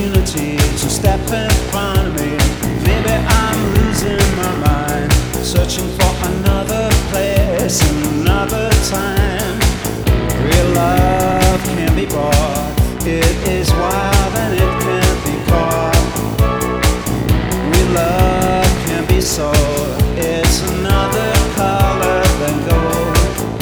opportunity to step in front of me. Maybe I'm losing my mind, searching for another place, another time. Real love can be bought, it is wild and it can't be caught. Real love can be sold, it's another color than gold.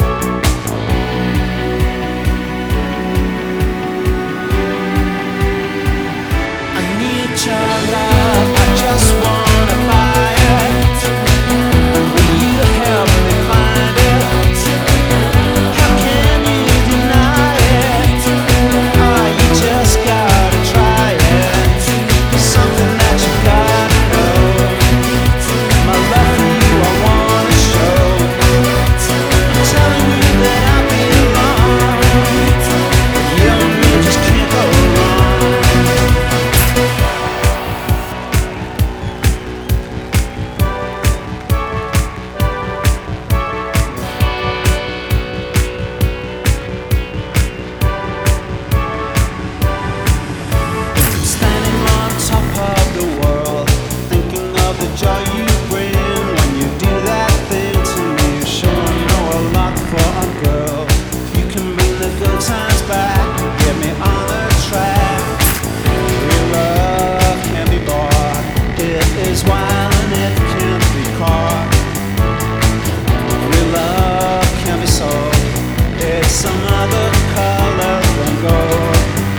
I need your love, I just wanna buy it. Will you help me find it? How can you deny it? Oh, you just gotta try it. Something that you gotta know. My love for you I wanna show. I'm telling you that I belong. You and me just can't go wrong. Standing on top of the world, thinking of the joy you bring when you do that thing to me. Sure, I know a lot for a girl. You can bring the good times back, get me on the track. Real love can be bought, it is wild and it can't be caught. Real love can be sold, it's some other color than gold.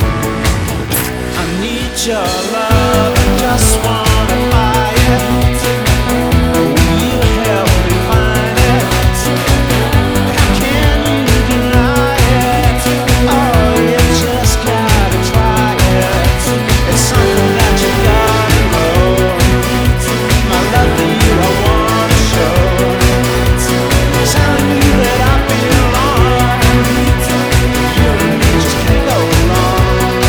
I need your love, I just wanna buy it. Will you help me find it? How can you deny it? Oh, you just gotta try it. It's something that you gotta know. My love for you I wanna show. Telling you that I belong. You and me just can't go wrong.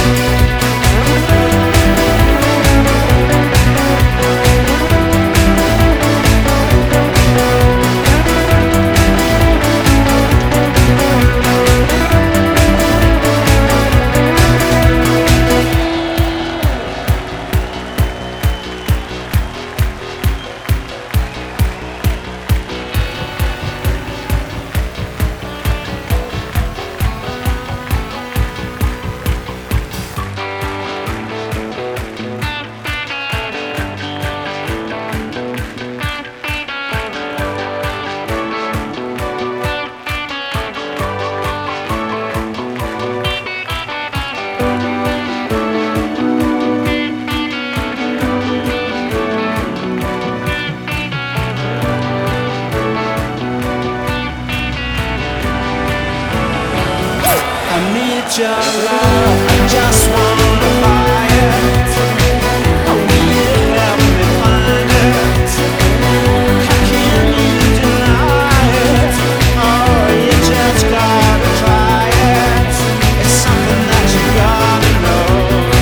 I need your love, I just wanna buy it. Will you help me find it? How can you deny it? Oh, you just gotta try it. It's something that you gotta know.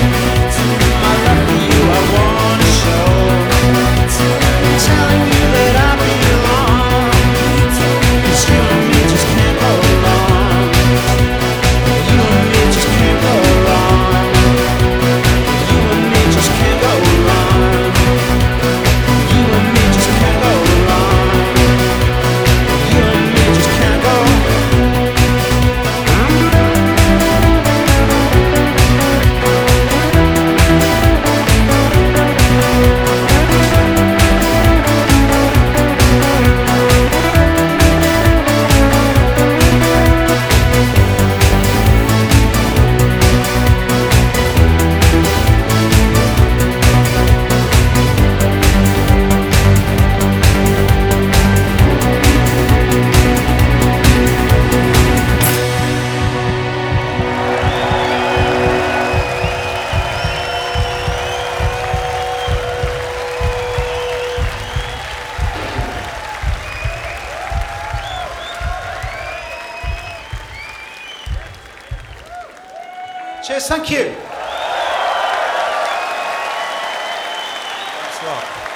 My love for you I wanna show. Telling you that I belong. 'Cause you and me just can't go wrong. You and me just can't go wrong. You and me just can't go wrong. You and me just can't go wrong. You and me just can't go. Cheers, thank you. Thanks a lot.